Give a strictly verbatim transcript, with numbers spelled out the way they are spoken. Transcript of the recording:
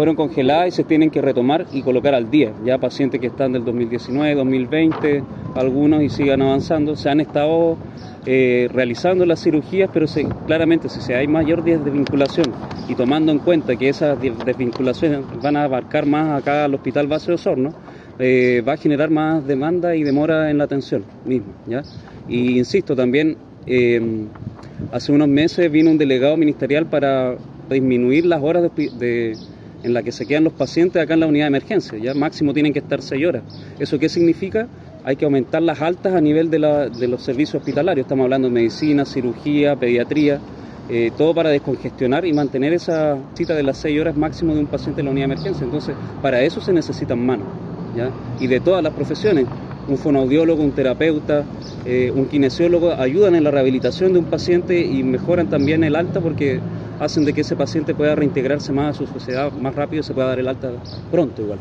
fueron congeladas y se tienen que retomar y colocar al día. Ya pacientes que están del dos mil diecinueve, dos mil veinte, algunos y sigan avanzando, se han estado eh, realizando las cirugías, pero se, claramente si hay mayor desvinculación y tomando en cuenta que esas desvinculaciones van a abarcar más acá al Hospital Base de Osorno, eh, va a generar más demanda y demora en la atención misma, ¿ya? Y insisto, también eh, hace unos meses vino un delegado ministerial para disminuir las horas de, de, en las que se quedan los pacientes acá en la unidad de emergencia, ya máximo tienen que estar seis horas. ¿Eso qué significa? Hay que aumentar las altas a nivel de, la, de los servicios hospitalarios, estamos hablando de medicina, cirugía, pediatría, eh, todo para descongestionar y mantener esa cita de las seis horas máximo de un paciente en la unidad de emergencia. Entonces, para eso se necesitan manos, ¿ya? Y de todas las profesiones, un fonoaudiólogo, un terapeuta, eh, un kinesiólogo, ayudan en la rehabilitación de un paciente y mejoran también el alta porque hacen de que ese paciente pueda reintegrarse más a su sociedad más rápido y se pueda dar el alta pronto igual.